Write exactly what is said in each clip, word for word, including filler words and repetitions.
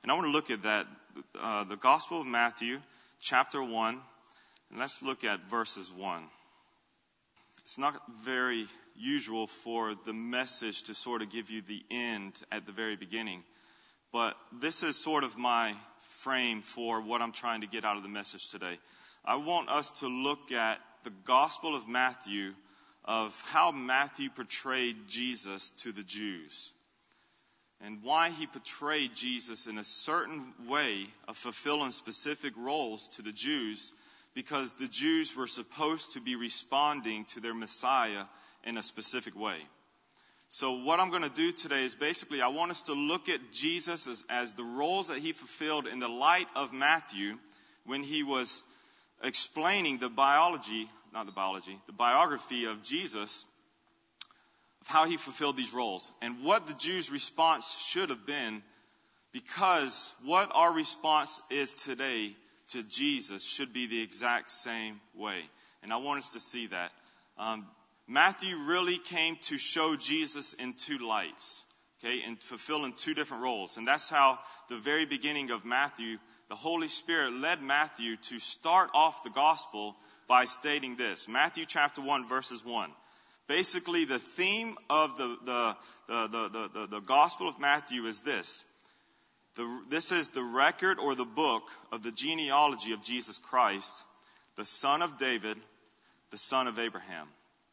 And I want to look at that, uh, the Gospel of Matthew, chapter one, and let's look at verses one. It's not very usual for the message to sort of give you the end at the very beginning, but this is sort of my frame for what I'm trying to get out of the message today. I want us to look at the Gospel of Matthew, of how Matthew portrayed Jesus to the Jews, and why he portrayed Jesus in a certain way of fulfilling specific roles to the Jews, because the Jews were supposed to be responding to their Messiah in a specific way. So what I'm going to do today is basically I want us to look at Jesus as, as the roles that he fulfilled in the light of Matthew when he was explaining the biology, not the biology, the biography of Jesus, of how he fulfilled these roles and what the Jews' response should have been, because what our response is today to Jesus should be the exact same way. And I want us to see that. Um, Matthew really came to show Jesus in two lights, okay, and fulfilling two different roles. And that's how the very beginning of Matthew, the Holy Spirit led Matthew to start off the gospel by stating this. Matthew chapter one, verses one. Basically, the theme of the, the, the, the, the, the Gospel of Matthew is this. The, this is the record or the book of the genealogy of Jesus Christ, the son of David, the son of Abraham.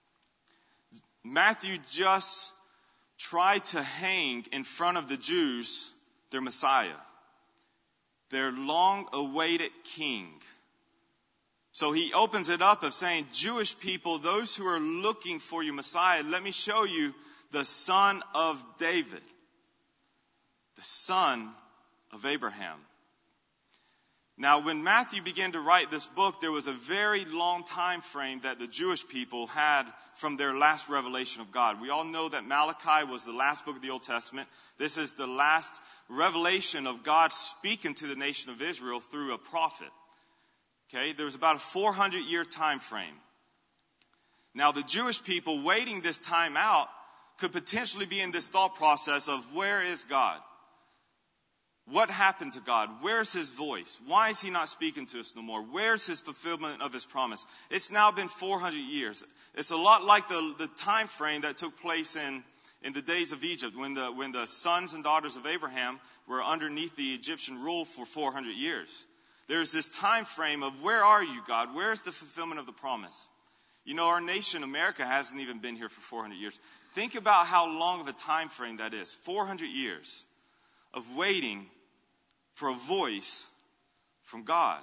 Matthew just tried to hang in front of the Jews their Messiah, their long-awaited king. So he opens it up of saying, Jewish people, those who are looking for your Messiah, let me show you the son of David, the son of Abraham. Now, when Matthew began to write this book, there was a very long time frame that the Jewish people had from their last revelation of God. We all know that Malachi was the last book of the Old Testament. This is the last revelation of God speaking to the nation of Israel through a prophet. Okay, there was about a four hundred year time frame. Now, the Jewish people waiting this time out could potentially be in this thought process of, where is God? What happened to God? Where's his voice? Why is he not speaking to us no more? Where's his fulfillment of his promise? It's now been four hundred years. It's a lot like the, the time frame that took place in, in the days of Egypt, when the, when the sons and daughters of Abraham were underneath the Egyptian rule for four hundred years. There's this time frame of, where are you, God? Where's the fulfillment of the promise? You know, our nation, America, hasn't even been here for four hundred years. Think about how long of a time frame that is. four hundred years of waiting for a voice from God.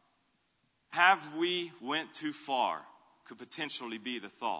Have we went too far? Could potentially be the thought.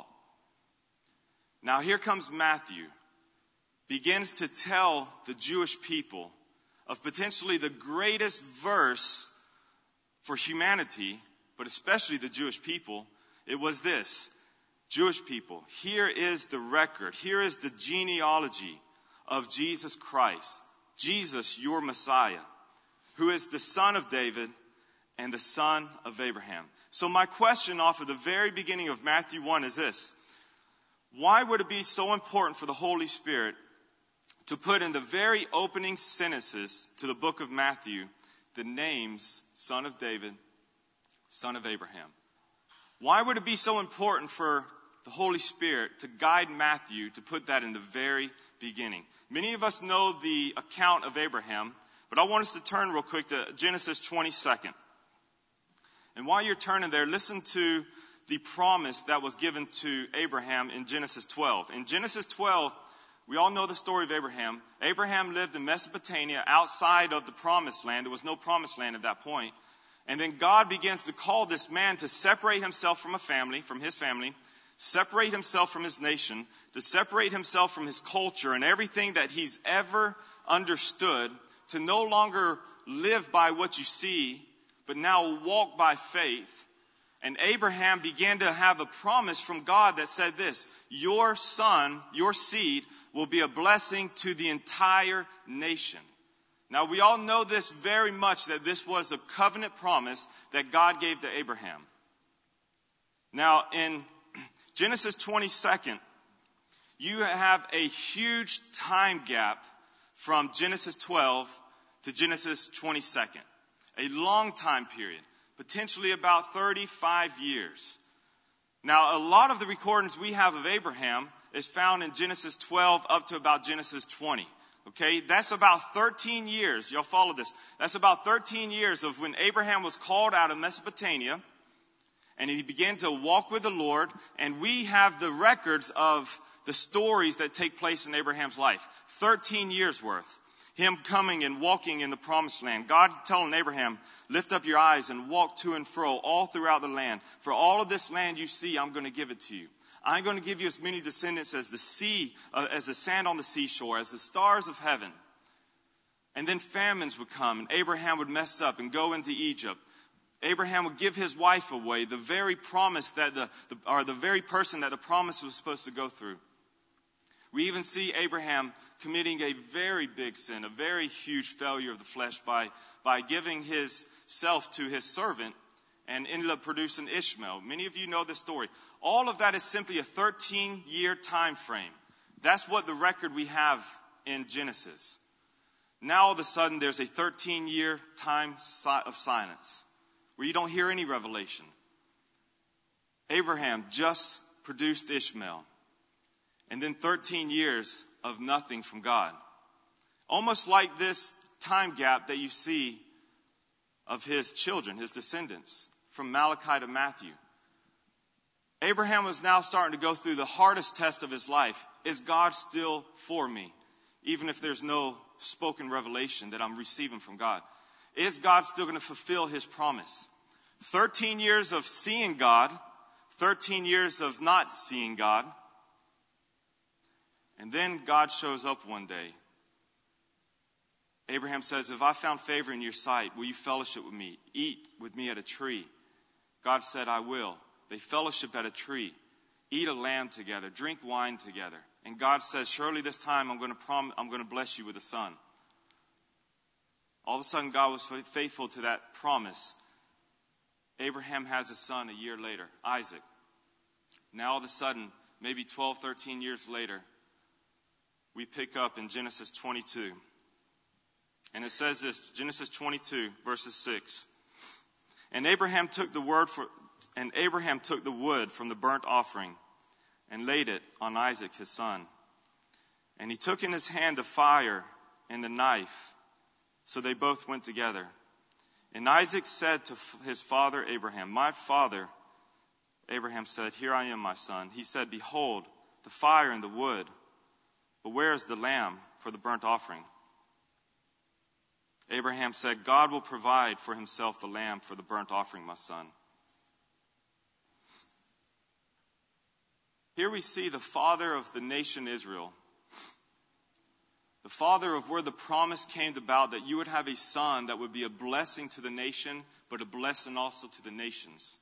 Now here comes Matthew. Begins to tell the Jewish people of potentially the greatest verse for humanity, but especially the Jewish people. It was this. Jewish people, here is the record. Here is the genealogy of Jesus Christ. Jesus, your Messiah, who is the son of David and the son of Abraham. So my question off of the very beginning of Matthew one is this. Why would it be so important for the Holy Spirit to put in the very opening sentences to the book of Matthew the names son of David, son of Abraham? Why would it be so important for the Holy Spirit to guide Matthew to put that in the very beginning? Many of us know the account of Abraham, but I want us to turn real quick to Genesis twenty-second. And while you're turning there, listen to the promise that was given to Abraham in Genesis twelve. In Genesis twelve, we all know the story of Abraham. Abraham lived in Mesopotamia outside of the promised land. There was no promised land at that point. And then God begins to call this man to separate himself from a family, from his family, separate himself from his nation, to separate himself from his culture and everything that he's ever understood, to no longer live by what you see, but now walk by faith. And Abraham began to have a promise from God that said this: your son, your seed, will be a blessing to the entire nation. Now, we all know this very much, that this was a covenant promise that God gave to Abraham. Now, in Genesis twenty-second, you have a huge time gap from Genesis twelve to Genesis twenty-second. A long time period, potentially about thirty-five years. Now, a lot of the recordings we have of Abraham is found in Genesis twelve up to about Genesis twenty. Okay, that's about thirteen years. Y'all follow this. That's about thirteen years of when Abraham was called out of Mesopotamia and he began to walk with the Lord. And we have the records of the stories that take place in Abraham's life. thirteen years worth. Him coming and walking in the promised land. God telling Abraham, lift up your eyes and walk to and fro all throughout the land. For all of this land you see, I'm going to give it to you. I'm going to give you as many descendants as the sea, uh, as the sand on the seashore, as the stars of heaven. And then famines would come, and Abraham would mess up and go into Egypt. Abraham would give his wife away, the very promise that the, the or the very person that the promise was supposed to go through. We even see Abraham committing a very big sin, a very huge failure of the flesh by, by giving his self to his servant and ended up producing Ishmael. Many of you know this story. All of that is simply a thirteen-year time frame. That's what the record we have in Genesis. Now all of a sudden there's a thirteen-year time of silence where you don't hear any revelation. Abraham just produced Ishmael. And then thirteen years of nothing from God. Almost like this time gap that you see of his children, his descendants, from Malachi to Matthew. Abraham was now starting to go through the hardest test of his life. Is God still for me? Even if there's no spoken revelation that I'm receiving from God. Is God still going to fulfill his promise? thirteen years of seeing God. thirteen years of not seeing God. And then God shows up one day. Abraham says, if I found favor in your sight, will you fellowship with me? Eat with me at a tree. God said, I will. They fellowship at a tree. Eat a lamb together. Drink wine together. And God says, surely this time I'm going to prom- I'm going to bless you with a son. All of a sudden, God was faithful to that promise. Abraham has a son a year later, Isaac. Now all of a sudden, maybe twelve, thirteen years later, we pick up in Genesis twenty-two. And it says this, Genesis twenty-two, verses six. And Abraham took the word for, and Abraham took the wood from the burnt offering and laid it on Isaac his son. And he took in his hand the fire and the knife. So they both went together. And Isaac said to his father Abraham, my father. Abraham said, here I am, my son. He said, behold, the fire and the wood. But where is the lamb for the burnt offering? Abraham said, God will provide for himself the lamb for the burnt offering, my son. Here we see the father of the nation Israel. The father of where the promise came about that you would have a son that would be a blessing to the nation, but a blessing also to the nations.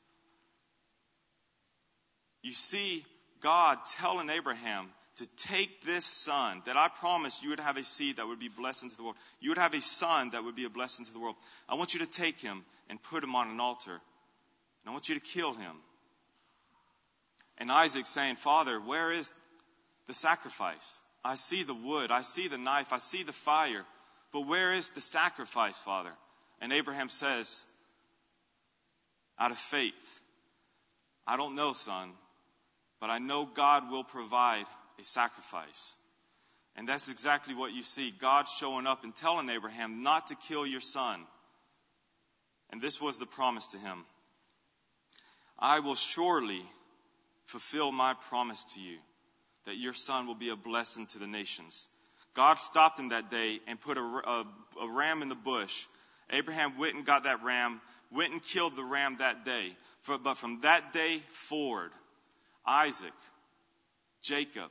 You see God telling Abraham to take this son that I promised you would have a seed that would be blessing to the world. You would have a son that would be a blessing to the world. I want you to take him and put him on an altar. And I want you to kill him. And Isaac saying, Father, where is the sacrifice? I see the wood, I see the knife, I see the fire. But where is the sacrifice, Father? And Abraham says, out of faith, I don't know, son, but I know God will provide a sacrifice. And that's exactly what you see. God showing up and telling Abraham not to kill your son. And this was the promise to him. I will surely fulfill my promise to you that your son will be a blessing to the nations. God stopped him that day and put a, a, a ram in the bush. Abraham went and got that ram, went and killed the ram that day. For, but from that day forward, Isaac, Jacob,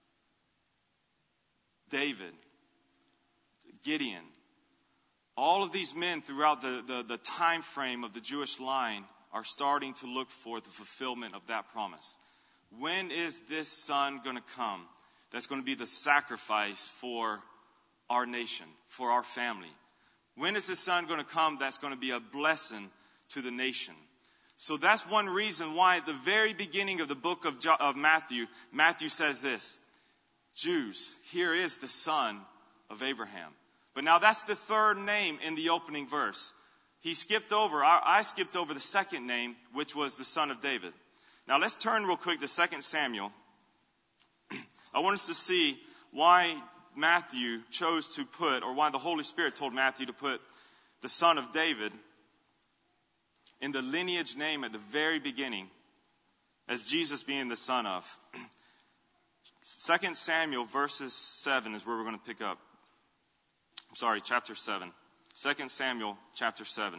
David, Gideon, all of these men throughout the, the, the time frame of the Jewish line are starting to look for the fulfillment of that promise. When is this son going to come that's going to be the sacrifice for our nation, for our family? When is this son going to come that's going to be a blessing to the nation? So that's one reason why at the very beginning of the book of, jo- of Matthew, Matthew says this, Jews, here is the son of Abraham. But now that's the third name in the opening verse. He skipped over, I, I skipped over the second name, which was the son of David. Now let's turn real quick to Second Samuel. I want us to see why Matthew chose to put, or why the Holy Spirit told Matthew to put the son of David in the lineage name at the very beginning, as Jesus being the son of. Second Samuel verses seven is where we're going to pick up. I'm sorry, chapter seven. Second Samuel chapter seven.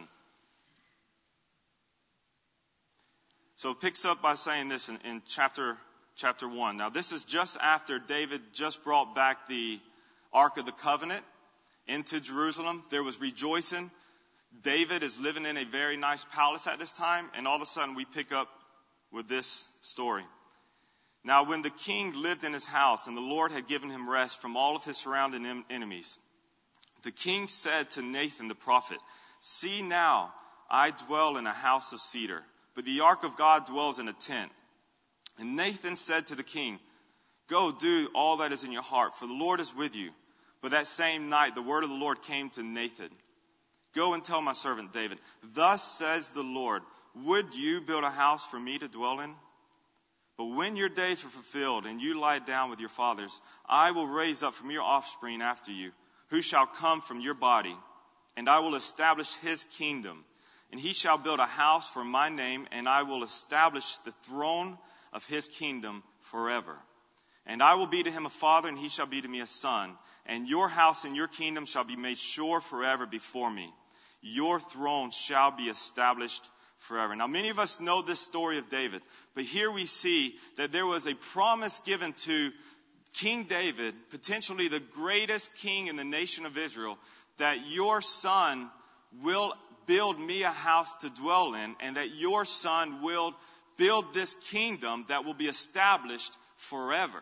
So it picks up by saying this in, in chapter chapter one. Now this is just after David just brought back the Ark of the Covenant into Jerusalem. There was rejoicing. David is living in a very nice palace at this time, and all of a sudden we pick up with this story. Now when the king lived in his house, and the Lord had given him rest from all of his surrounding em- enemies, the king said to Nathan the prophet, "See now, I dwell in a house of cedar, but the ark of God dwells in a tent." And Nathan said to the king, "Go do all that is in your heart, for the Lord is with you." But that same night the word of the Lord came to Nathan. "Go and tell my servant David, thus says the Lord, would you build a house for me to dwell in? But when your days are fulfilled and you lie down with your fathers, I will raise up from your offspring after you, who shall come from your body, and I will establish his kingdom. And he shall build a house for my name, and I will establish the throne of his kingdom forever. And I will be to him a father, and he shall be to me a son. And your house and your kingdom shall be made sure forever before me. Your throne shall be established forever." Now many of us know this story of David, but here we see that there was a promise given to King David, potentially the greatest king in the nation of Israel, that your son will build me a house to dwell in, and that your son will build this kingdom that will be established forever.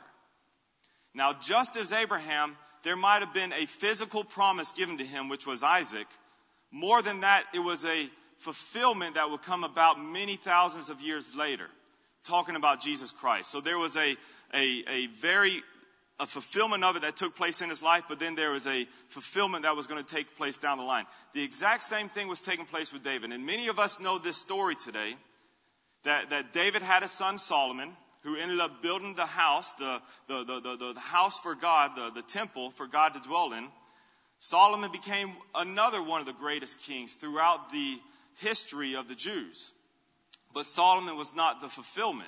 Now, just as Abraham, there might have been a physical promise given to him, which was Isaac. More than that, it was a fulfillment that would come about many thousands of years later, talking about Jesus Christ. So there was a, a, a very a fulfillment of it that took place in his life, but then there was a fulfillment that was going to take place down the line. The exact same thing was taking place with David. And many of us know this story today, that, that David had a son, Solomon, who ended up building the house, the, the, the, the, the house for God, the, the temple for God to dwell in. Solomon became another one of the greatest kings throughout the history of the Jews. But Solomon was not the fulfillment.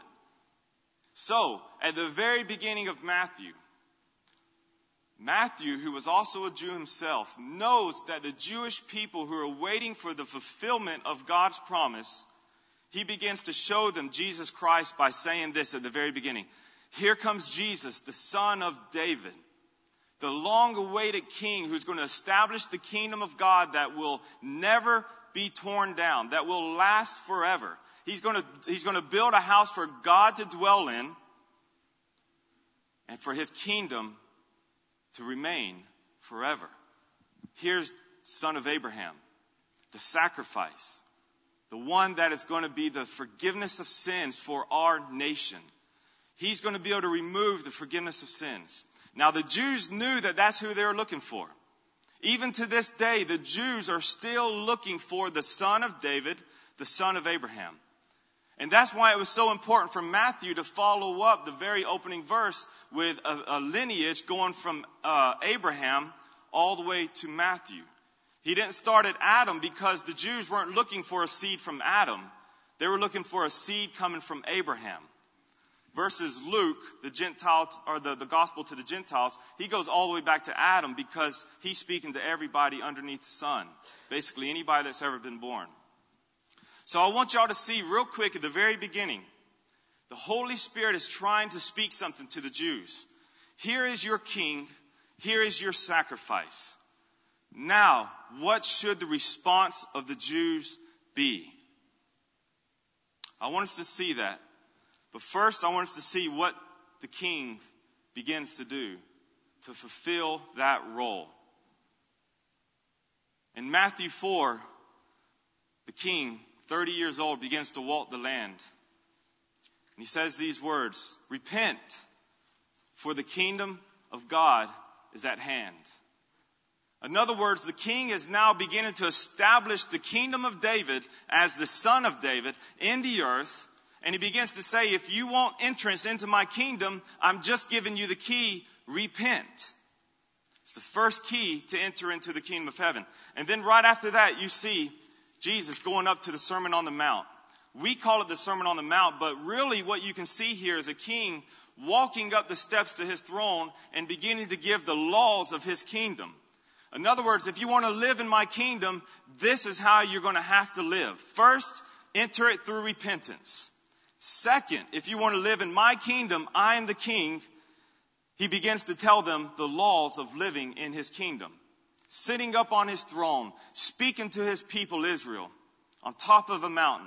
So, at the very beginning of Matthew, Matthew, who was also a Jew himself, knows that the Jewish people who are waiting for the fulfillment of God's promise, he begins to show them Jesus Christ by saying this at the very beginning. Here comes Jesus, the son of David, the long-awaited king who's going to establish the kingdom of God that will never be torn down, that will last forever. He's going to, he's going to build a house for God to dwell in and for his kingdom to remain forever. Here's son of Abraham, the sacrifice, the one that is going to be the forgiveness of sins for our nation. He's going to be able to remove the forgiveness of sins. Now the Jews knew that that's who they were looking for. Even to this day, the Jews are still looking for the son of David, the son of Abraham. And that's why it was so important for Matthew to follow up the very opening verse with a, a lineage going from uh, Abraham all the way to Matthew. He didn't start at Adam because the Jews weren't looking for a seed from Adam. They were looking for a seed coming from Abraham. Versus Luke, the Gentile, or the, the gospel to the Gentiles, he goes all the way back to Adam because he's speaking to everybody underneath the sun. Basically anybody that's ever been born. So I want y'all to see real quick at the very beginning, the Holy Spirit is trying to speak something to the Jews. Here is your king. Here is your sacrifice. Now, what should the response of the Jews be? I want us to see that. But first, I want us to see what the king begins to do to fulfill that role. In Matthew four, the king, thirty years old, begins to walk the land. And he says these words, "Repent, for the kingdom of God is at hand." In other words, the king is now beginning to establish the kingdom of David as the son of David in the earth. And he begins to say, if you want entrance into my kingdom, I'm just giving you the key. Repent. It's the first key to enter into the kingdom of heaven. And then right after that, you see Jesus going up to the Sermon on the Mount. We call it the Sermon on the Mount, but really what you can see here is a king walking up the steps to his throne and beginning to give the laws of his kingdom. In other words, if you want to live in my kingdom, this is how you're going to have to live. First, enter it through repentance. Second, if you want to live in my kingdom, I am the king. He begins to tell them the laws of living in his kingdom. Sitting up on his throne, speaking to his people Israel on top of a mountain.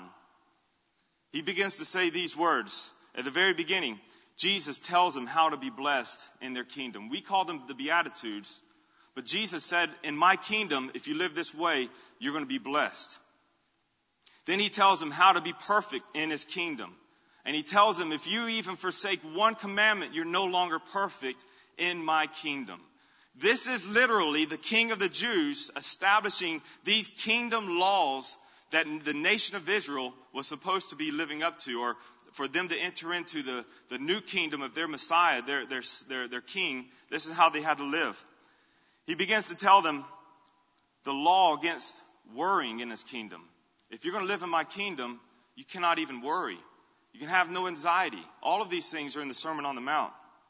He begins to say these words. At the very beginning, Jesus tells them how to be blessed in their kingdom. We call them the Beatitudes. But Jesus said, in my kingdom, if you live this way, you're going to be blessed. Then he tells them how to be perfect in his kingdom. And he tells them, if you even forsake one commandment, you're no longer perfect in my kingdom. This is literally the King of the Jews establishing these kingdom laws that the nation of Israel was supposed to be living up to, or for them to enter into the, the new kingdom of their Messiah, their, their, their, their king. This is how they had to live. He begins to tell them the law against worrying in his kingdom. If you're going to live in my kingdom, you cannot even worry. You can have no anxiety. All of these things are in the Sermon on the Mount.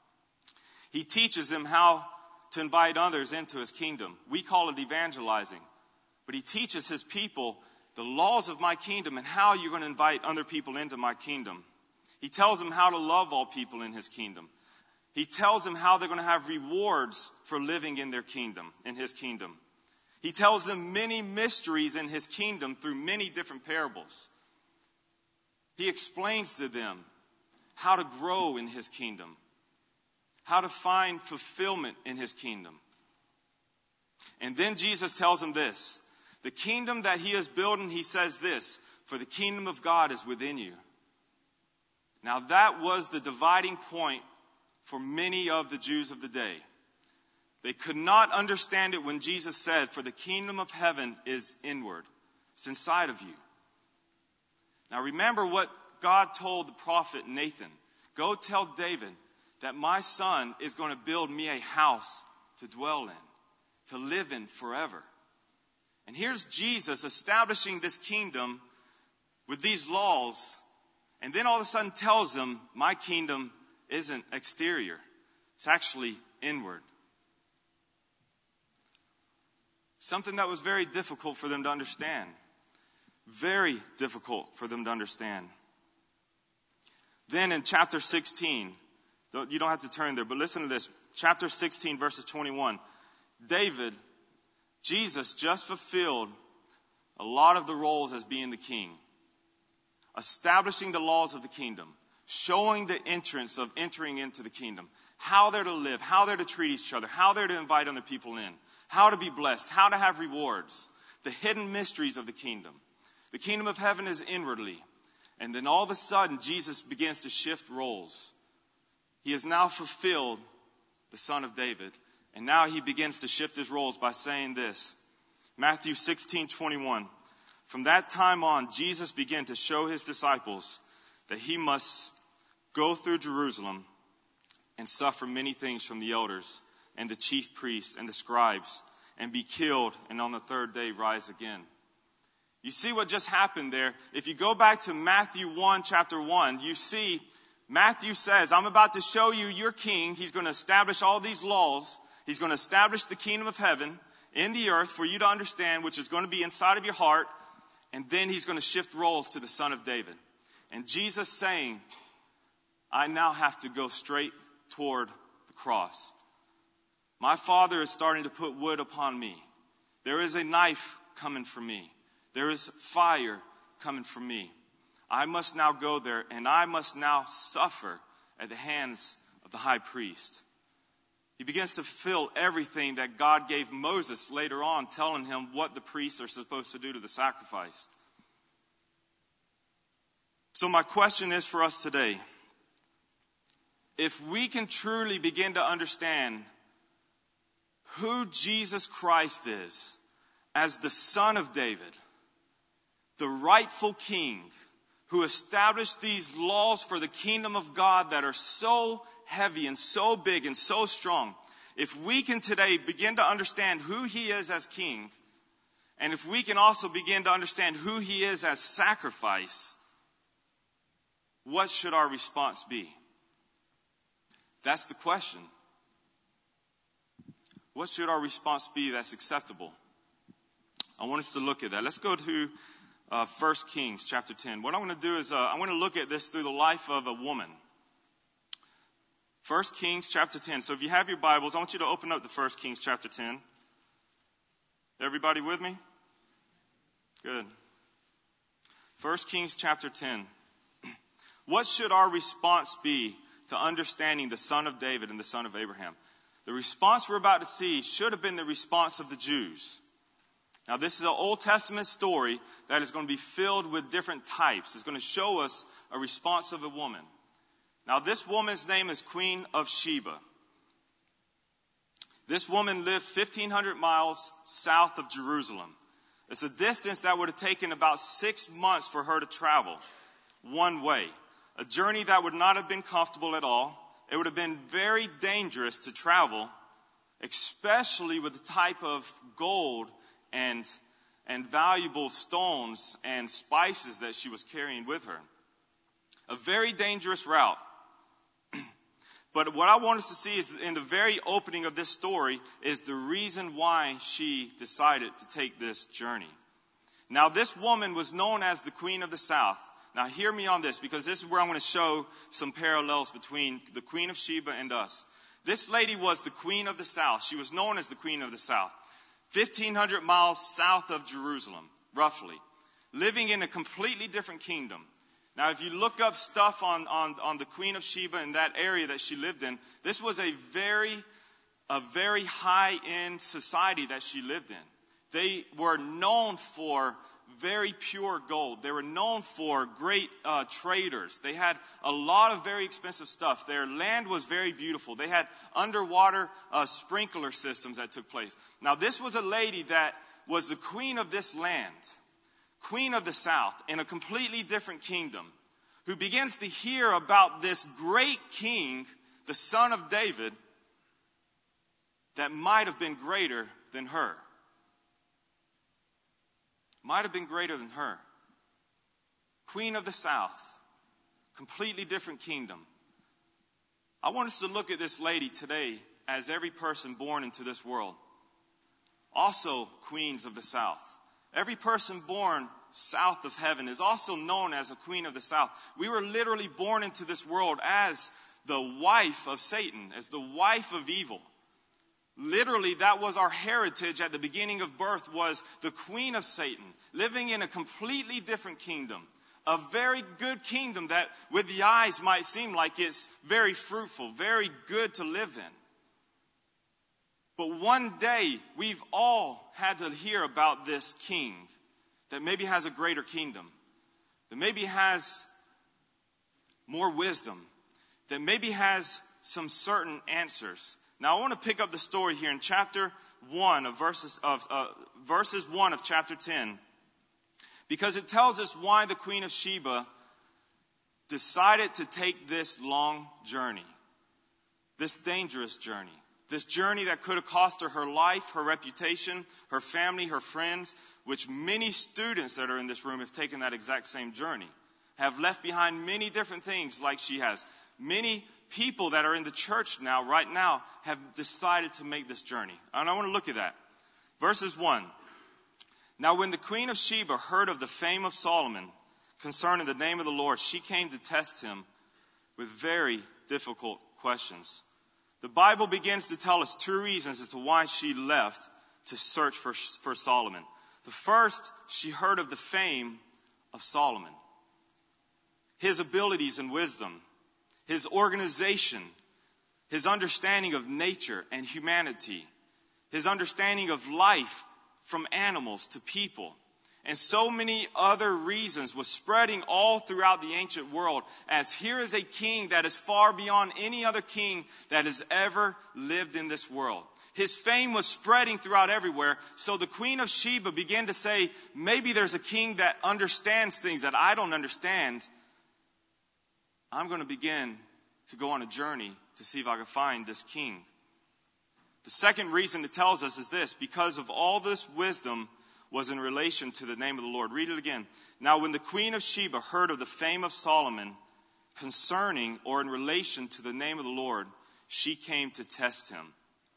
He teaches them how to invite others into his kingdom. We call it evangelizing. But he teaches his people the laws of my kingdom and how you're going to invite other people into my kingdom. He tells them how to love all people in his kingdom. He tells them how they're going to have rewards for living in their kingdom, in his kingdom. He tells them many mysteries in his kingdom through many different parables. He explains to them how to grow in his kingdom, how to find fulfillment in his kingdom. And then Jesus tells them this. The kingdom that he is building, he says this, for the kingdom of God is within you. Now that was the dividing point for many of the Jews of the day. They could not understand it when Jesus said, for the kingdom of heaven is inward. It's inside of you. Now remember what God told the prophet Nathan. Go tell David that my son is going to build me a house to dwell in, to live in forever. And here's Jesus establishing this kingdom with these laws. And then all of a sudden tells them, my kingdom isn't exterior. It's actually inward. Something that was very difficult for them to understand. Very difficult for them to understand. Then in chapter sixteen, you don't have to turn there, but listen to this. Chapter sixteen, verses twenty-one. David, Jesus just fulfilled a lot of the roles as being the king. Establishing the laws of the kingdom. Showing the entrance of entering into the kingdom. How they're to live. How they're to treat each other. How they're to invite other people in. How to be blessed. How to have rewards. The hidden mysteries of the kingdom. The kingdom of heaven is inwardly. And then all of a sudden, Jesus begins to shift roles. He has now fulfilled the Son of David. And now he begins to shift his roles by saying this. Matthew sixteen twenty-one. From that time on, Jesus began to show his disciples that he must go through Jerusalem and suffer many things from the elders and the chief priests and the scribes and be killed and on the third day rise again. You see what just happened there? If you go back to Matthew one, chapter one, you see Matthew says, I'm about to show you your king. He's going to establish all these laws. He's going to establish the kingdom of heaven in the earth for you to understand, which is going to be inside of your heart. And then he's going to shift roles to the Son of David. And Jesus saying, I now have to go straight toward the cross. My Father is starting to put wood upon me. There is a knife coming for me. There is fire coming for me. I must now go there, and I must now suffer at the hands of the high priest. He begins to fulfill everything that God gave Moses later on, telling him what the priests are supposed to do to the sacrifice. So my question is for us today, if we can truly begin to understand who Jesus Christ is as the Son of David, the rightful King who established these laws for the kingdom of God that are so heavy and so big and so strong. If we can today begin to understand who he is as King, and if we can also begin to understand who he is as sacrifice, what should our response be? That's the question. What should our response be that's acceptable? I want us to look at that. Let's go to uh, First Kings chapter ten. What I want to do is uh, I want to look at this through the life of a woman. First Kings chapter ten. So if you have your Bibles, I want you to open up to First Kings chapter ten. Everybody with me? Good. First Kings chapter ten. What should our response be to understanding the Son of David and the Son of Abraham? The response we're about to see should have been the response of the Jews. Now, this is an Old Testament story that is going to be filled with different types. It's going to show us a response of a woman. Now, this woman's name is Queen of Sheba. This woman lived fifteen hundred miles south of Jerusalem. It's a distance that would have taken about six months for her to travel one way. A journey that would not have been comfortable at all. It would have been very dangerous to travel, especially with the type of gold and, and valuable stones and spices that she was carrying with her. A very dangerous route. But what I want us to see is in the very opening of this story is the reason why she decided to take this journey. Now, this woman was known as the Queen of the South. Now, hear me on this, because this is where I'm going to show some parallels between the Queen of Sheba and us. This lady was the Queen of the South. She was known as the Queen of the South. fifteen hundred miles south of Jerusalem, roughly. Living in a completely different kingdom. Now, if you look up stuff on, on, on the Queen of Sheba in that area that she lived in, this was a very, a very high-end society that she lived in. They were known for very pure gold. They were known for great uh, traders. They had a lot of very expensive stuff. Their land was very beautiful. They had underwater uh, sprinkler systems that took place. Now, this was a lady that was the queen of this land, Queen of the South, in a completely different kingdom, who begins to hear about this great king, the son of David, that might have been greater than her. Might have been greater than her. Queen of the South. Completely different kingdom. I want us to look at this lady today as every person born into this world. Also queens of the South. Every person born south of heaven is also known as a queen of the South. We were literally born into this world as the wife of Satan, as the wife of evil. Literally, that was our heritage at the beginning of birth, was the queen of Satan, living in a completely different kingdom. A very good kingdom that with the eyes might seem like it's very fruitful, very good to live in. But one day, we've all had to hear about this king that maybe has a greater kingdom, that maybe has more wisdom, that maybe has some certain answers. Now, I want to pick up the story here in chapter one of verses of uh, verses one of chapter ten, because it tells us why the Queen of Sheba decided to take this long journey, this dangerous journey, this journey that could have cost her her life, her reputation, her family, her friends, which many students that are in this room have taken that exact same journey, have left behind many different things like she has. Many people that are in the church now, right now, have decided to make this journey. And I want to look at that. Verses one. Now when the Queen of Sheba heard of the fame of Solomon concerning the name of the Lord, she came to test him with very difficult questions. The Bible begins to tell us two reasons as to why she left to search for, for Solomon. The first, she heard of the fame of Solomon, his abilities and wisdom, his organization, his understanding of nature and humanity, his understanding of life from animals to people, and so many other reasons was spreading all throughout the ancient world as here is a king that is far beyond any other king that has ever lived in this world. His fame was spreading throughout everywhere. So the Queen of Sheba began to say, maybe there's a king that understands things that I don't understand. I'm going to begin to go on a journey to see if I can find this king. The second reason it tells us is this: because of all this wisdom was in relation to the name of the Lord. Read it again. Now when the Queen of Sheba heard of the fame of Solomon concerning or in relation to the name of the Lord, she came to test him.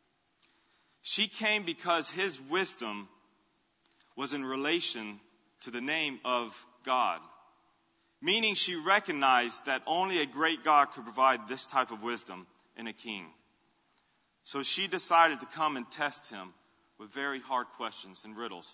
She came because his wisdom was in relation to the name of God. Meaning she recognized that only a great God could provide this type of wisdom in a king. So she decided to come and test him with very hard questions and riddles.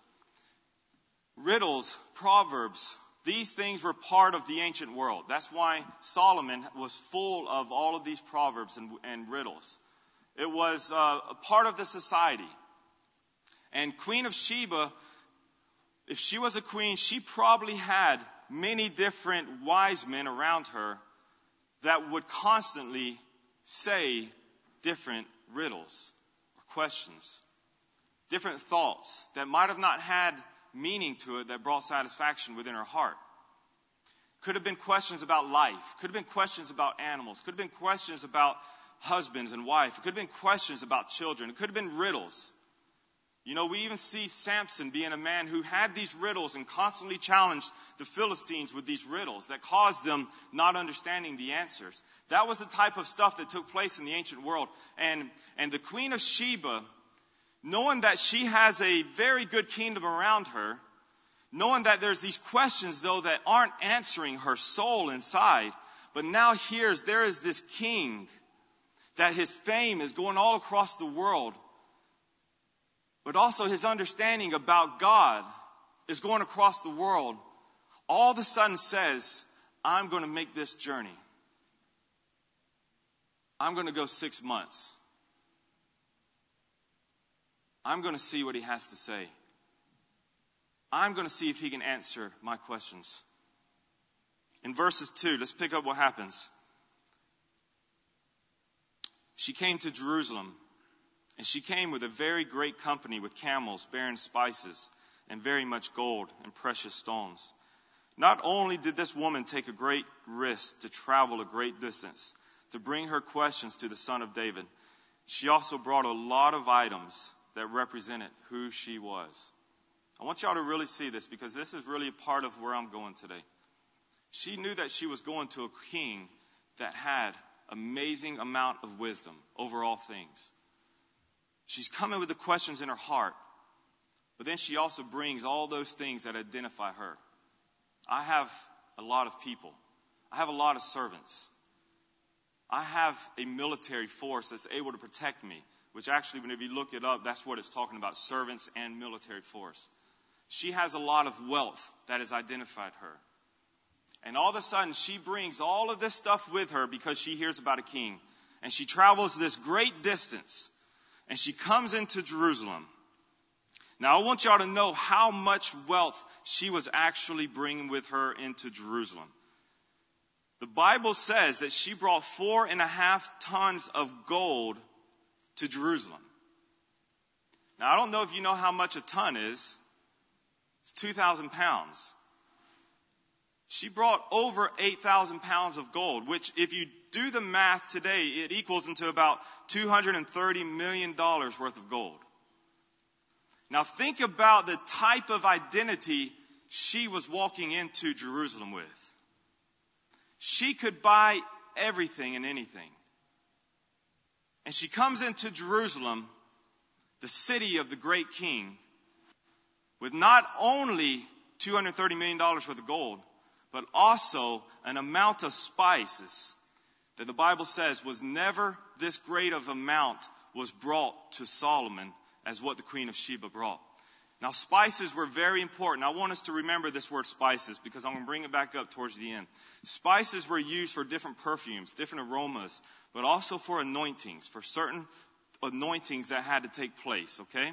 Riddles, proverbs, these things were part of the ancient world. That's why Solomon was full of all of these proverbs and, and riddles. It was uh, a part of the society. And Queen of Sheba, if she was a queen, she probably had many different wise men around her that would constantly say different riddles or questions, different thoughts that might have not had meaning to it that brought satisfaction within her heart. Could have been questions about life. Could have been questions about animals. Could have been questions about husbands and wife. It could have been questions about children. It could have been riddles. You know, we even see Samson being a man who had these riddles and constantly challenged the Philistines with these riddles that caused them not understanding the answers. That was the type of stuff that took place in the ancient world. And, and the Queen of Sheba, knowing that she has a very good kingdom around her, knowing that there's these questions, though, that aren't answering her soul inside, but now here's, there is this king that his fame is going all across the world, but also his understanding about God is going across the world, all of a sudden says, I'm going to make this journey. I'm going to go six months. I'm going to see what he has to say. I'm going to see if he can answer my questions. In verses two, let's pick up what happens. She came to Jerusalem, and she came with a very great company with camels bearing spices and very much gold and precious stones. Not only did this woman take a great risk to travel a great distance to bring her questions to the Son of David, she also brought a lot of items that represented who she was. I want y'all to really see this, because this is really a part of where I'm going today. She knew that she was going to a king that had amazing amount of wisdom over all things. She's coming with the questions in her heart, but then she also brings all those things that identify her. I have a lot of people. I have a lot of servants. I have a military force that's able to protect me, which actually, whenever you look it up, that's what it's talking about, servants and military force. She has a lot of wealth that has identified her. And all of a sudden, she brings all of this stuff with her because she hears about a king. And she travels this great distance. And she comes into Jerusalem. Now, I want y'all to know how much wealth she was actually bringing with her into Jerusalem. The Bible says that she brought four and a half tons of gold to Jerusalem. Now, I don't know if you know how much a ton is. It's two thousand pounds. She brought over eight thousand pounds of gold, which if you do the math today, it equals into about two hundred thirty million dollars worth of gold. Now think about the type of identity she was walking into Jerusalem with. She could buy everything and anything. And she comes into Jerusalem, the city of the great king, with not only two hundred thirty million dollars worth of gold, but also an amount of spices that the Bible says was never this great of amount was brought to Solomon as what the Queen of Sheba brought. Now, spices were very important. I want us to remember this word spices because I'm going to bring it back up towards the end. Spices were used for different perfumes, different aromas, but also for anointings, for certain anointings that had to take place, okay?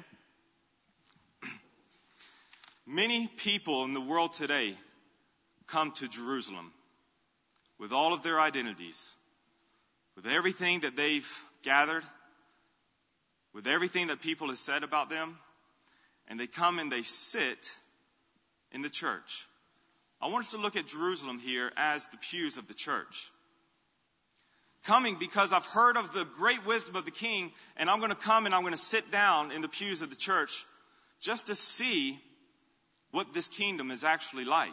Many people in the world today come to Jerusalem with all of their identities, with everything that they've gathered, with everything that people have said about them, and they come and they sit in the church. I want us to look at Jerusalem here as the pews of the church. Coming because I've heard of the great wisdom of the king, and I'm going to come and I'm going to sit down in the pews of the church just to see what this kingdom is actually like.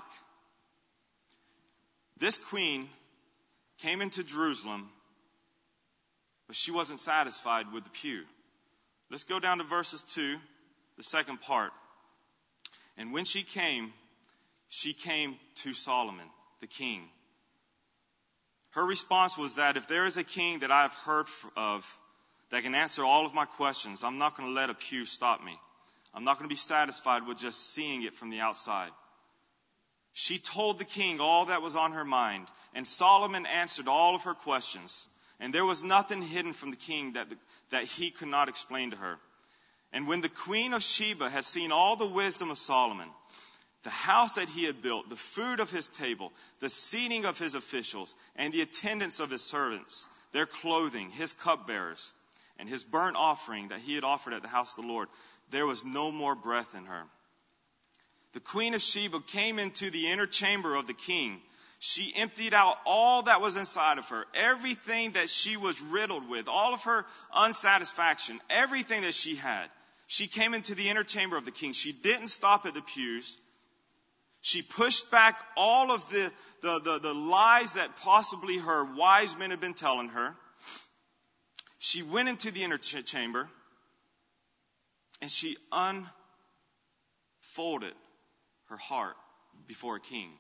This queen came into Jerusalem, but she wasn't satisfied with the pew. Let's go down to verses two, the second part. And when she came, she came to Solomon, the king. Her response was that if there is a king that I have heard of that can answer all of my questions, I'm not going to let a pew stop me. I'm not going to be satisfied with just seeing it from the outside. She told the king all that was on her mind, and Solomon answered all of her questions. And there was nothing hidden from the king that, that he could not explain to her. And when the queen of Sheba had seen all the wisdom of Solomon, the house that he had built, the food of his table, the seating of his officials, and the attendance of his servants, their clothing, his cupbearers, and his burnt offering that he had offered at the house of the Lord, there was no more breath in her. The queen of Sheba came into the inner chamber of the king. She emptied out all that was inside of her, everything that she was riddled with, all of her unsatisfaction, everything that she had. She came into the inner chamber of the king. She didn't stop at the pews. She pushed back all of the, the, the, the lies that possibly her wise men had been telling her. She went into the inner ch- chamber and she unfolded her heart before a king.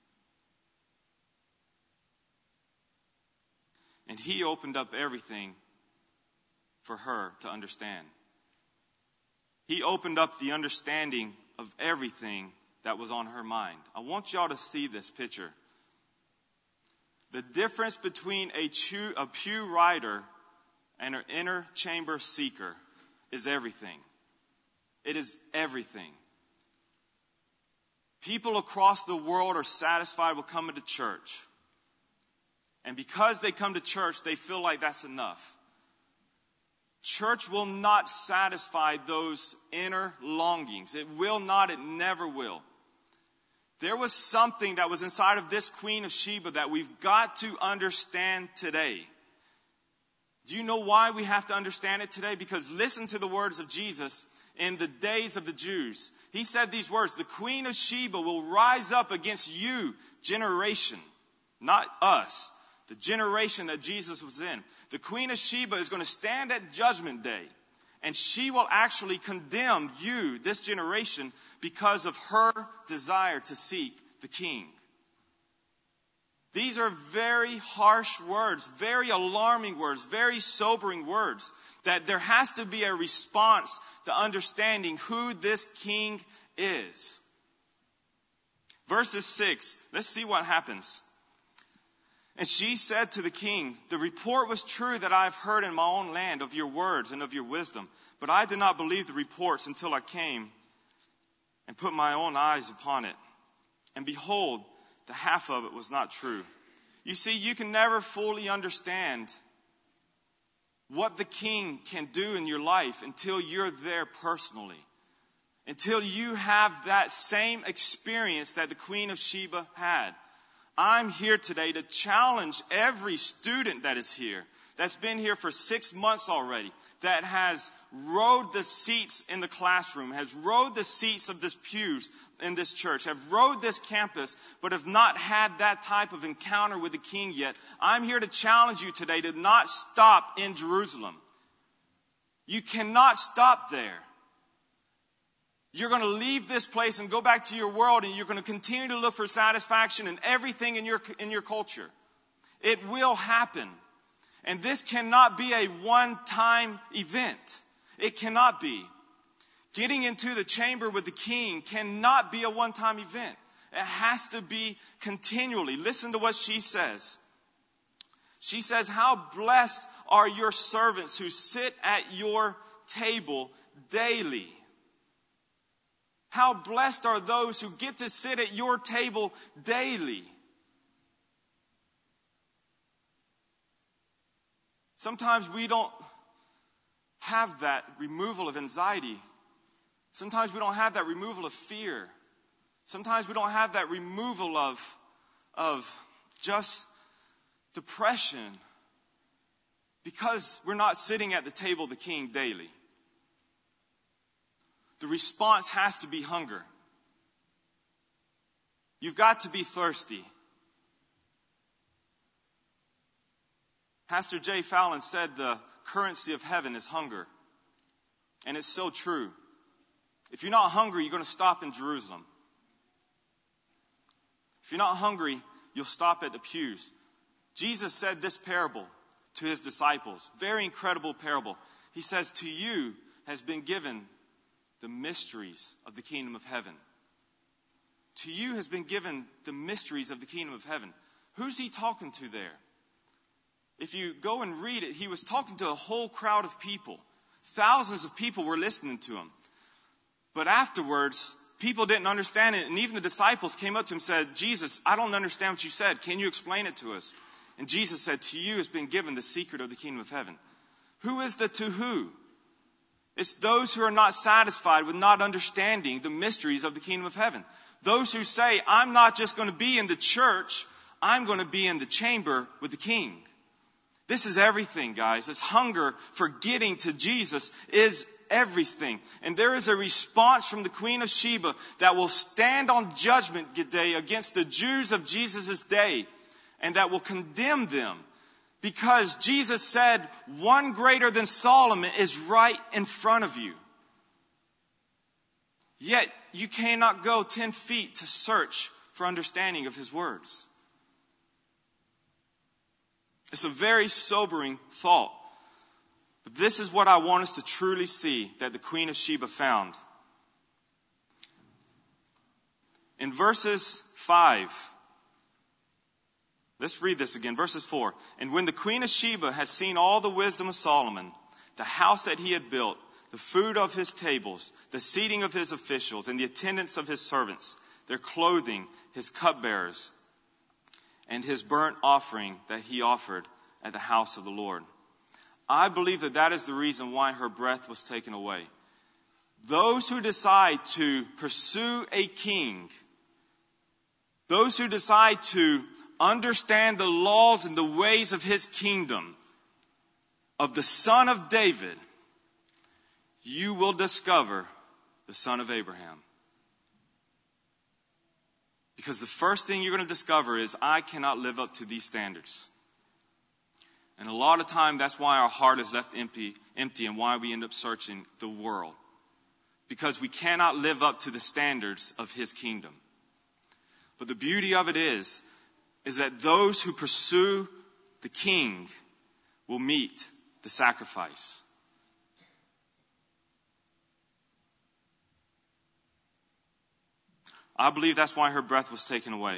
And he opened up everything for her to understand. He opened up the understanding of everything that was on her mind. I want y'all to see this picture. The difference between a pew, a pew rider and an inner chamber seeker is everything. It is everything. People across the world are satisfied with coming to church. And because they come to church, they feel like that's enough. Church will not satisfy those inner longings. It will not, it never will. There was something that was inside of this queen of Sheba that we've got to understand today. Do you know why we have to understand it today? Because listen to the words of Jesus in the days of the Jews. He said these words, the queen of Sheba will rise up against you, generation, not us. The generation that Jesus was in. The queen of Sheba is going to stand at judgment day. And she will actually condemn you, this generation, because of her desire to seek the king. These are very harsh words, very alarming words, very sobering words. That there has to be a response to understanding who this king is. Verses six, let's see what happens. And she said to the king, the report was true that I have heard in my own land of your words and of your wisdom. But I did not believe the reports until I came and put my own eyes upon it. And behold, the half of it was not true. You see, you can never fully understand what the king can do in your life until you're there personally. Until you have that same experience that the queen of Sheba had. I'm here today to challenge every student that is here, that's been here for six months already, that has rode the seats in the classroom, has rode the seats of this pews in this church, have rode this campus, but have not had that type of encounter with the king yet. I'm here to challenge you today to not stop in Jerusalem. You cannot stop there. You're going to leave this place and go back to your world, and you're going to continue to look for satisfaction in everything in your in your culture. It will happen. And this cannot be a one-time event. It cannot be. Getting into the chamber with the king cannot be a one-time event. It has to be continually. Listen to what she says. She says, how blessed are your servants who sit at your table daily. How blessed are those who get to sit at your table daily. Sometimes we don't have that removal of anxiety. Sometimes we don't have that removal of fear. Sometimes we don't have that removal of, of just depression because we're not sitting at the table of the King daily. The response has to be hunger. You've got to be thirsty. Pastor Jay Fallon said the currency of heaven is hunger. And it's so true. If you're not hungry, you're going to stop in Jerusalem. If you're not hungry, you'll stop at the pews. Jesus said this parable to his disciples. Very incredible parable. He says, to you has been given the mysteries of the kingdom of heaven. To you has been given the mysteries of the kingdom of heaven. Who's he talking to there? If you go and read it, he was talking to a whole crowd of people. Thousands of people were listening to him. But afterwards, people didn't understand it. And even the disciples came up to him and said, Jesus, I don't understand what you said. Can you explain it to us? And Jesus said, to you has been given the secret of the kingdom of heaven. Who is the to who? It's those who are not satisfied with not understanding the mysteries of the kingdom of heaven. Those who say, I'm not just going to be in the church, I'm going to be in the chamber with the King. This is everything, guys. This hunger for getting to Jesus is everything. And there is a response from the Queen of Sheba that will stand on judgment day against the Jews of Jesus' day and that will condemn them. Because Jesus said, one greater than Solomon is right in front of you. Yet you cannot go ten feet to search for understanding of his words. It's a very sobering thought. But this is what I want us to truly see that the Queen of Sheba found. In verses five, let's read this again. Verses four. And when the Queen of Sheba had seen all the wisdom of Solomon, the house that he had built, the food of his tables, the seating of his officials, and the attendance of his servants, their clothing, his cupbearers, and his burnt offering that he offered at the house of the Lord. I believe that that is the reason why her breath was taken away. Those who decide to pursue a king, those who decide to understand the laws and the ways of his kingdom, of the son of David, you will discover the son of Abraham. Because the first thing you're going to discover is, I cannot live up to these standards. And a lot of time, that's why our heart is left empty, empty and why we end up searching the world. Because we cannot live up to the standards of his kingdom. But the beauty of it is, is that those who pursue the king will meet the sacrifice. I believe that's why her breath was taken away.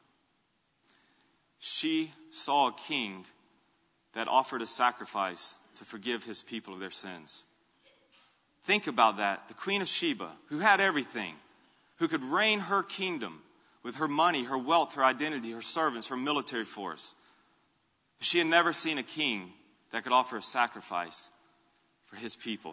She saw a king that offered a sacrifice to forgive his people of their sins. Think about that. The Queen of Sheba, who had everything, who could reign her kingdom with her money, her wealth, her identity, her servants, her military force. She had never seen a king that could offer a sacrifice for his people.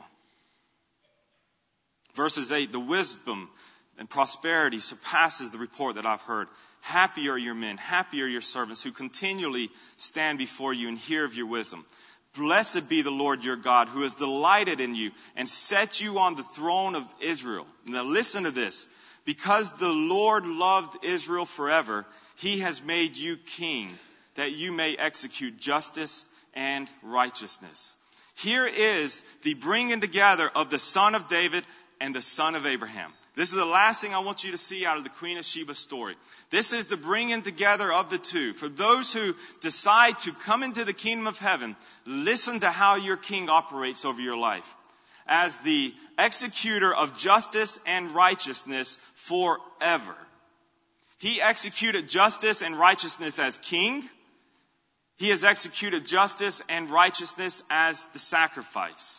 Verses eight, the wisdom and prosperity surpasses the report that I've heard. Happy are your men, happy are your servants who continually stand before you and hear of your wisdom. Blessed be the Lord your God who has delighted in you and set you on the throne of Israel. Now listen to this. Because the Lord loved Israel forever, he has made you king that you may execute justice and righteousness. Here is the bringing together of the son of David and the son of Abraham. This is the last thing I want you to see out of the Queen of Sheba story. This is the bringing together of the two. For those who decide to come into the kingdom of heaven, listen to how your king operates over your life. As the executor of justice and righteousness forever. He executed justice and righteousness as king. He has executed justice and righteousness as the sacrifice.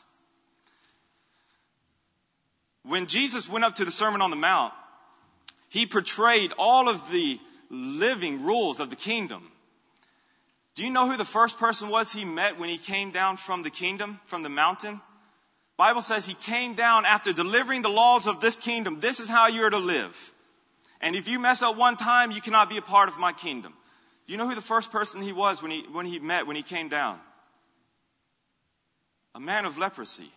When Jesus went up to the Sermon on the Mount, he portrayed all of the living rules of the kingdom. Do you know who the first person was he met when he came down from the kingdom, from the mountain? Bible says he came down after delivering the laws of this kingdom. This is how you're to live. And if you mess up one time, you cannot be a part of my kingdom. Do you know who the first person he was when he, when he met, when he came down? A man of leprosy.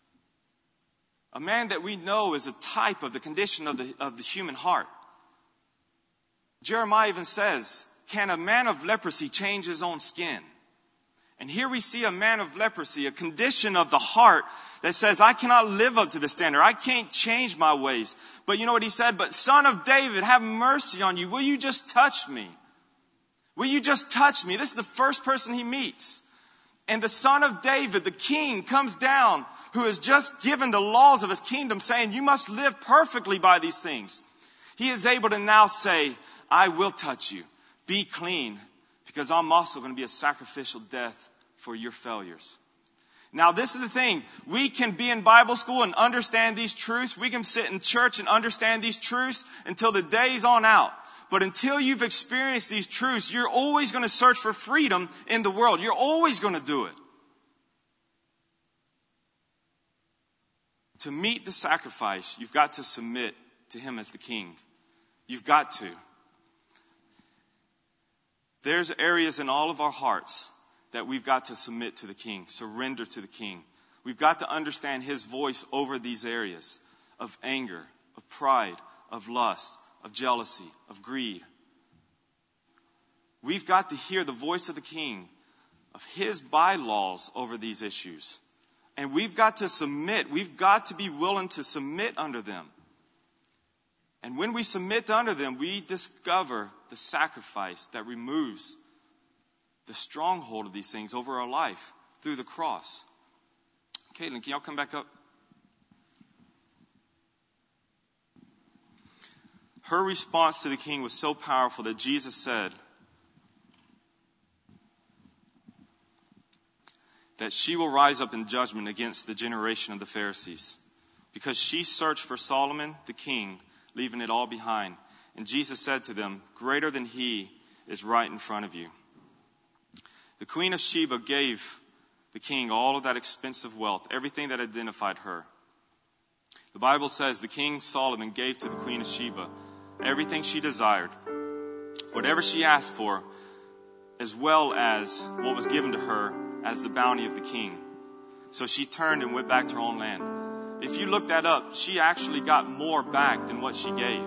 A man that we know is a type of the condition of the, of the human heart. Jeremiah even says, can a man of leprosy change his own skin? And here we see a man of leprosy, a condition of the heart that says, I cannot live up to the standard. I can't change my ways. But you know what he said? But Son of David, have mercy on you. Will you just touch me? Will you just touch me? This is the first person he meets. And the Son of David, the king, comes down who has just given the laws of his kingdom saying, you must live perfectly by these things. He is able to now say, I will touch you. Be clean, because I'm also going to be a sacrificial death for your failures. Now, this is the thing. We can be in Bible school and understand these truths. We can sit in church and understand these truths until the day's on out. But until you've experienced these truths, you're always going to search for freedom in the world. You're always going to do it. To meet the sacrifice, you've got to submit to him as the king. You've got to. There's areas in all of our hearts that we've got to submit to the king, surrender to the king. We've got to understand his voice over these areas of anger, of pride, of lust, of jealousy, of greed. We've got to hear the voice of the king, of his bylaws over these issues. And we've got to submit. We've got to be willing to submit under them. And when we submit under them, we discover the sacrifice that removes the stronghold of these things over our life through the cross. Caitlin, can y'all come back up? Her response to the king was so powerful that Jesus said that she will rise up in judgment against the generation of the Pharisees, because she searched for Solomon the king, leaving it all behind. And Jesus said to them, greater than he is right in front of you. The Queen of Sheba gave the king all of that expensive wealth, everything that identified her. The Bible says the King Solomon gave to the Queen of Sheba everything she desired, whatever she asked for, as well as what was given to her as the bounty of the king. So she turned and went back to her own land. If you look that up, she actually got more back than what she gave.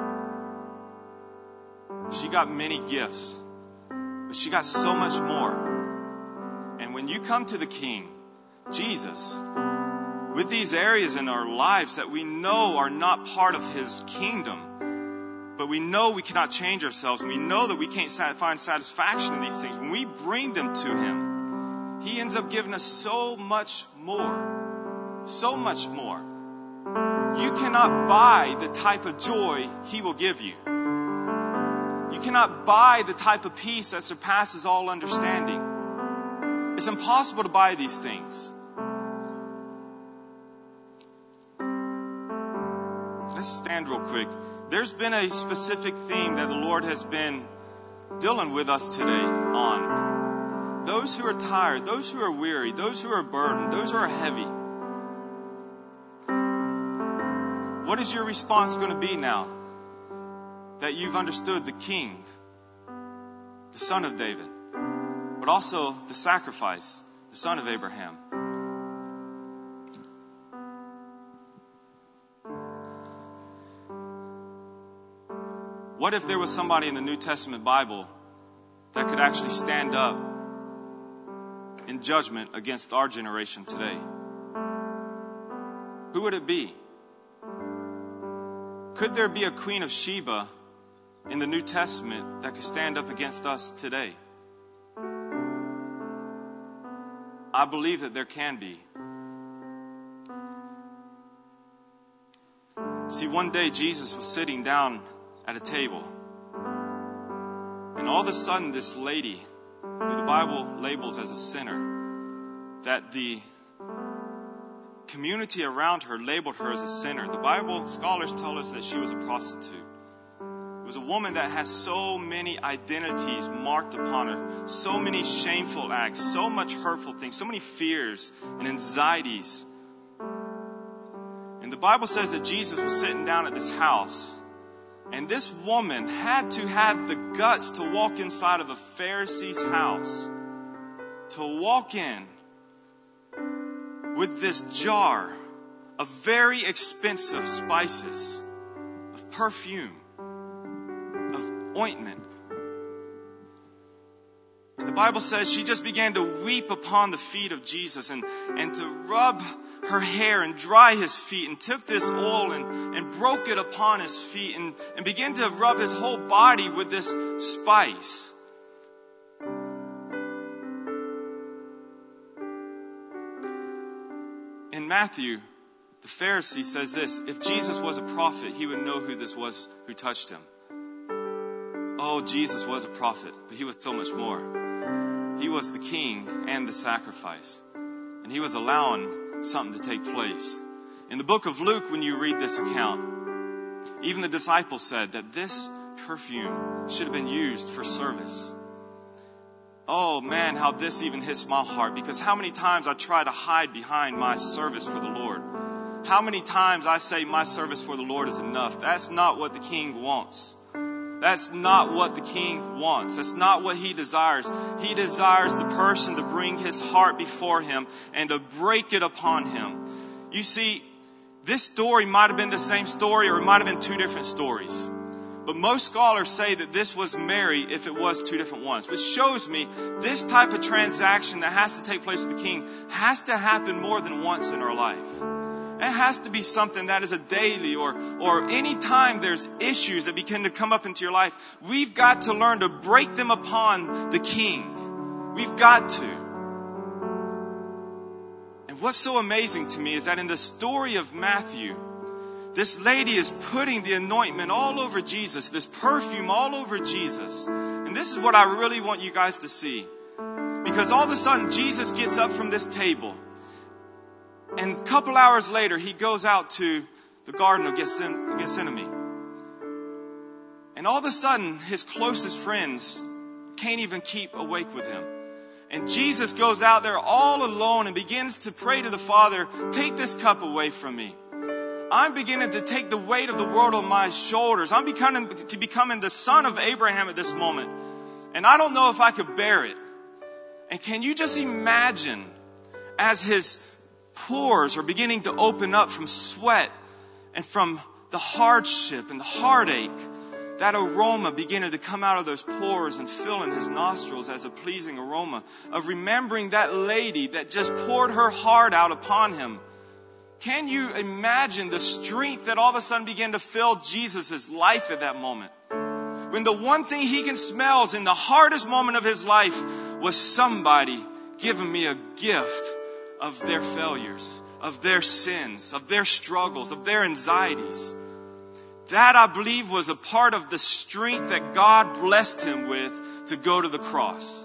She got many gifts, but she got so much more. And when you come to the King, Jesus, with these areas in our lives that we know are not part of his kingdom, but we know we cannot change ourselves, and we know that we can't find satisfaction in these things, when we bring them to him, he ends up giving us so much more. So much more. You cannot buy the type of joy he will give you. You cannot buy the type of peace that surpasses all understanding. It's impossible to buy these things. Let's stand real quick. There's been a specific theme that the Lord has been dealing with us today on. Those who are tired, those who are weary, those who are burdened, those who are heavy. What is your response going to be now that you've understood the King, the Son of David, but also the sacrifice, the Son of Abraham? What if there was somebody in the New Testament Bible that could actually stand up in judgment against our generation today? Who would it be? Could there be a Queen of Sheba in the New Testament that could stand up against us today? I believe that there can be. See, one day Jesus was sitting down at a table, and all of a sudden this lady, who the Bible labels as a sinner, that the community around her labeled her as a sinner. The Bible scholars tell us that she was a prostitute. It was a woman that has so many identities marked upon her, so many shameful acts, so much hurtful things, so many fears and anxieties Bible says that Jesus was sitting down at this house, and this woman had to have the guts to walk inside of a Pharisee's house, to walk in with this jar of very expensive spices, of perfume, of ointment. And the Bible says she just began to weep upon the feet of Jesus and, and to rub her hair and dry his feet, and took this oil and, and broke it upon his feet and, and began to rub his whole body with this spice. In Matthew, the Pharisee says this: if Jesus was a prophet, he would know who this was who touched him. Oh, Jesus was a prophet, but he was so much more. He was the king and the sacrifice. And he was allowing something to take place. In the book of Luke, when you read this account, even the disciples said that this perfume should have been used for service. Oh man, how this even hits my heart, because how many times I try to hide behind my service for the Lord. How many times I say my service for the Lord is enough. That's not what the King wants. That's not what the King wants. That's not what he desires. He desires the person to bring his heart before him and to break it upon him. You see, this story might have been the same story, or it might have been two different stories. But most scholars say that this was Mary if it was two different ones. Which shows me this type of transaction that has to take place with the King has to happen more than once in our life. It has to be something that is a daily, or or any time there's issues that begin to come up into your life, we've got to learn to break them upon the King. We've got to. And what's so amazing to me is that in the story of Matthew, this lady is putting the anointment all over Jesus, this perfume all over Jesus. And this is what I really want you guys to see. Because all of a sudden, Jesus gets up from this table. And a couple hours later, he goes out to the Garden of Gethsemane. And all of a sudden, his closest friends can't even keep awake with him. And Jesus goes out there all alone and begins to pray to the Father, take this cup away from me. I'm beginning to take the weight of the world on my shoulders. I'm becoming, becoming the son of Abraham at this moment. And I don't know if I could bear it. And can you just imagine as his pores are beginning to open up from sweat and from the hardship and the heartache, that aroma beginning to come out of those pores and fill in his nostrils as a pleasing aroma of remembering that lady that just poured her heart out upon him. Can you imagine the strength that all of a sudden began to fill Jesus' life at that moment? When the one thing he can smell in the hardest moment of his life was somebody giving me a gift of their failures, of their sins, of their struggles, of their anxieties. That, I believe, was a part of the strength that God blessed him with to go to the cross.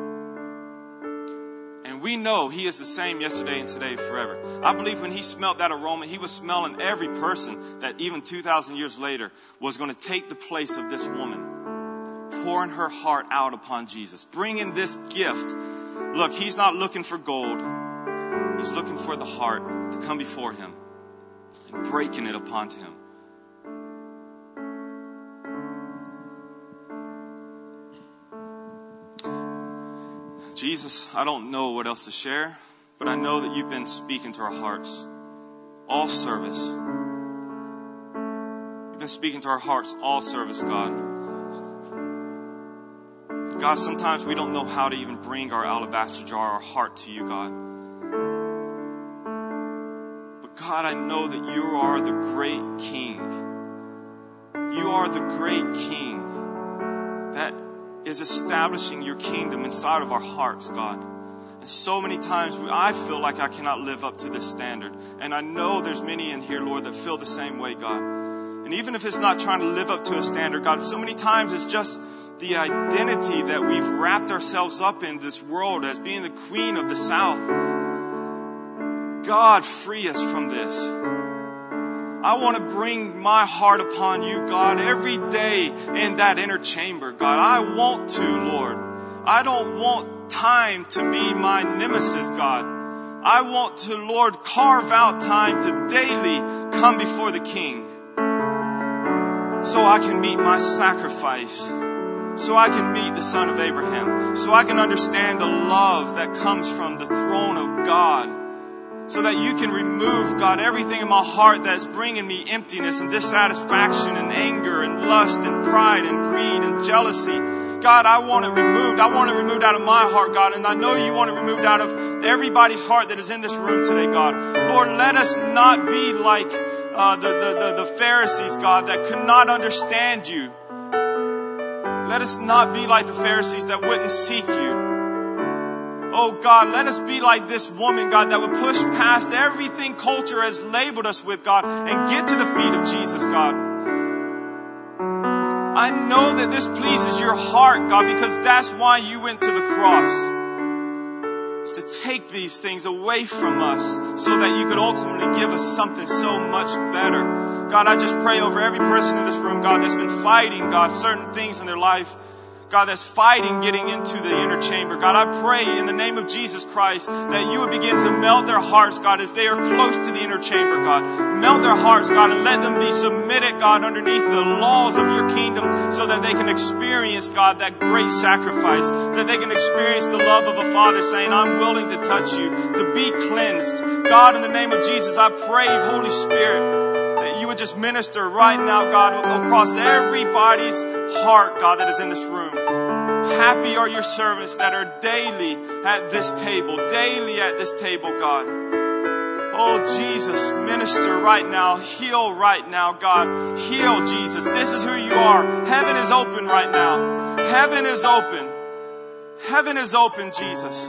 And we know he is the same yesterday and today forever. I believe when he smelled that aroma, he was smelling every person that even two thousand years later was going to take the place of this woman, pouring her heart out upon Jesus, bringing this gift. Look, he's not looking for gold. He's looking for the heart to come before him and breaking it upon him. Jesus, I don't know what else to share, but I know that you've been speaking to our hearts all service. You've been speaking to our hearts all service, God. God, sometimes we don't know how to even bring our alabaster jar, our heart to you, God. God, I know that you are the great King. You are the great King that is establishing your kingdom inside of our hearts, God. And so many times I feel like I cannot live up to this standard. And I know there's many in here, Lord, that feel the same way, God. And even if it's not trying to live up to a standard, God, so many times it's just the identity that we've wrapped ourselves up in this world as being the queen of the South. God, free us from this. I want to bring my heart upon you, God, every day in that inner chamber, God. I want to, Lord. I don't want time to be my nemesis, God. I want to, Lord, carve out time to daily come before the King so I can meet my sacrifice, so I can meet the Son of Abraham, so I can understand the love that comes from the throne of God, so that you can remove, God, everything in my heart that's bringing me emptiness and dissatisfaction and anger and lust and pride and greed and jealousy. God, I want it removed. I want it removed out of my heart, God, and I know you want it removed out of everybody's heart that is in this room today, God. Lord, let us not be like uh, the, the, the, the Pharisees, God, that could not understand you. Let us not be like the Pharisees that wouldn't seek you. Oh God, let us be like this woman, God, that would push past everything culture has labeled us with, God, and get to the feet of Jesus, God. I know that this pleases your heart, God, because that's why you went to the cross. It's to take these things away from us so that you could ultimately give us something so much better. God, I just pray over every person in this room, God, that's been fighting, God, certain things in their life. God, that's fighting getting into the inner chamber. God, I pray in the name of Jesus Christ that you would begin to melt their hearts, God, as they are close to the inner chamber, God. Melt their hearts, God, and let them be submitted, God, underneath the laws of your kingdom so that they can experience, God, that great sacrifice, that they can experience the love of a Father saying, I'm willing to touch you, to be cleansed. God, in the name of Jesus, I pray, Holy Spirit, that you would just minister right now, God, across everybody's heart, God, that is in this room. Happy are your servants that are daily at this table, daily at this table, God. Oh, Jesus, minister right now. Heal right now, God. Heal, Jesus. This is who you are. Heaven is open right now. Heaven is open. Heaven is open, Jesus.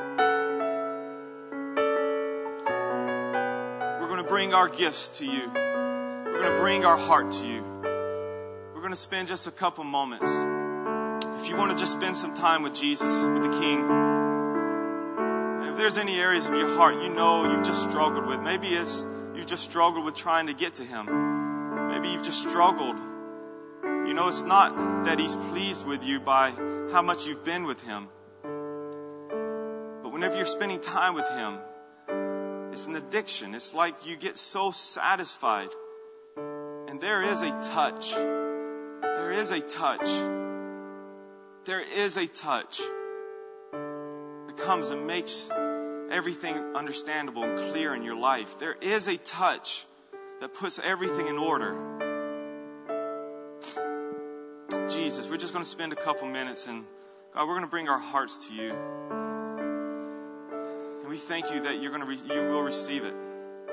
We're going to bring our gifts to you. We're going to bring our heart to you. We're going to spend just a couple moments. If you want to just spend some time with Jesus, with the King, and if there's any areas of your heart you know you've just struggled with, maybe it's you've just struggled with trying to get to Him. Maybe you've just struggled. You know, it's not that He's pleased with you by how much you've been with Him. But whenever you're spending time with Him, it's an addiction. It's like you get so satisfied. And there is a touch. There is a touch. There is a touch that comes and makes everything understandable and clear in your life. There is a touch that puts everything in order. Jesus, we're just going to spend a couple minutes and God, we're going to bring our hearts to you. And we thank you that you're going to re- you will receive it.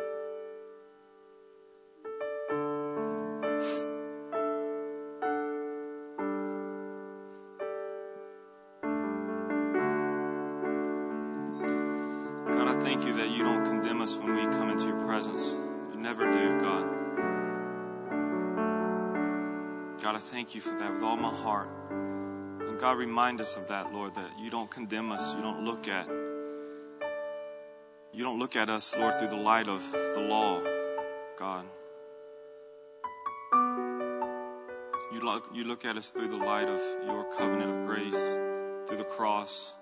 Thank you that you don't condemn us when we come into your presence. You never do, God. God, I thank you for that with all my heart. And God, remind us of that, Lord, that you don't condemn us. You don't look at you don't look at us, Lord, through the light of the law, God. You look, you look at us through the light of your covenant of grace, through the cross.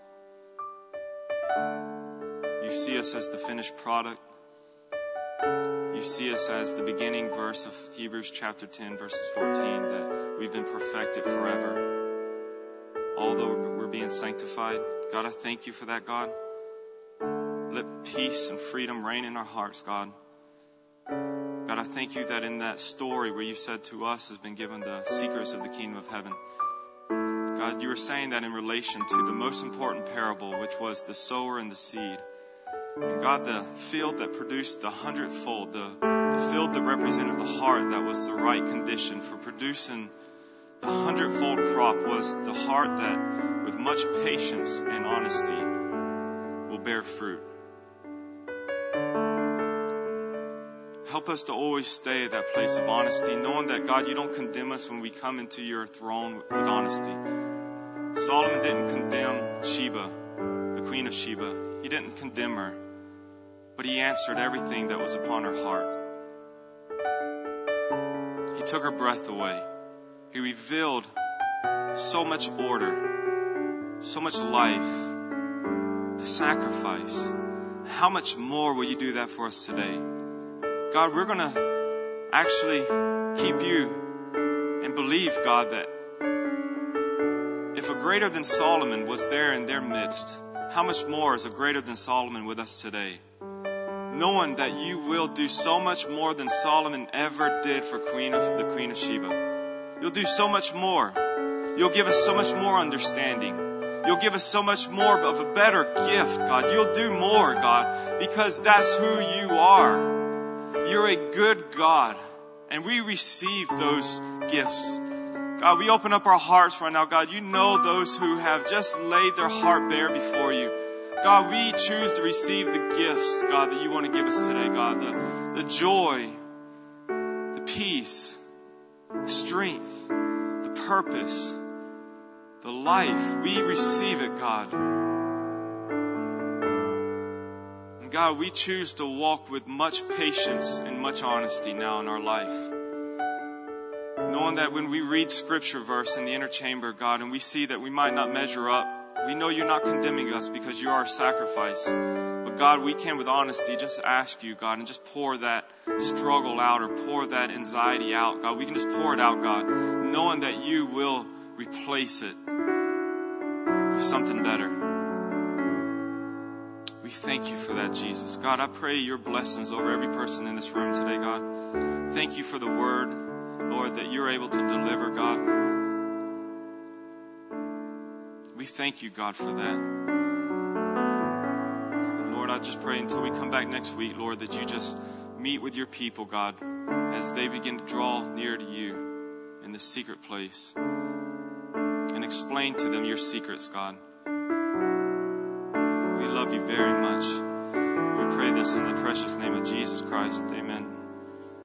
You see us as the finished product. You see us as the beginning verse of Hebrews chapter ten, verses fourteen, that we've been perfected forever, although we're being sanctified. God, I thank you for that, God. Let peace and freedom reign in our hearts, God. God, I thank you that in that story where you said to us has been given the secrets of the kingdom of heaven. God, you were saying that in relation to the most important parable, which was the sower and the seed. And God, the field that produced the hundredfold, the, the field that represented the heart that was the right condition for producing the hundredfold crop was the heart that, with much patience and honesty, will bear fruit. Help us to always stay at that place of honesty, knowing that, God, you don't condemn us when we come into your throne with honesty. Solomon didn't condemn Sheba, the queen of Sheba. He didn't condemn her. But he answered everything that was upon her heart. He took her breath away. He revealed so much order, so much life, the sacrifice. How much more will you do that for us today? God, we're going to actually keep you and believe, God, that if a greater than Solomon was there in their midst, how much more is a greater than Solomon with us today? Knowing that you will do so much more than Solomon ever did for Queen of, the Queen of Sheba. You'll do so much more. You'll give us so much more understanding. You'll give us so much more of a better gift, God. You'll do more, God, because that's who you are. You're a good God, and we receive those gifts. God, we open up our hearts right now. God, you know those who have just laid their heart bare before you. God, we choose to receive the gifts, God, that you want to give us today, God. The, the joy, the peace, the strength, the purpose, the life. We receive it, God. And God, we choose to walk with much patience and much honesty now in our life. Knowing that when we read scripture verse in the inner chamber, God, and we see that we might not measure up, we know you're not condemning us because you are a sacrifice. But God, we can with honesty just ask you, God, and just pour that struggle out or pour that anxiety out. God, we can just pour it out, God, knowing that you will replace it with something better. We thank you for that, Jesus. God, I pray your blessings over every person in this room today, God. Thank you for the word, Lord, that you're able to deliver, God. We thank you, God, for that. And Lord, I just pray until we come back next week, Lord, that you just meet with your people, God, as they begin to draw near to you in the secret place and explain to them your secrets, God. We love you very much. We pray this in the precious name of Jesus Christ. Amen.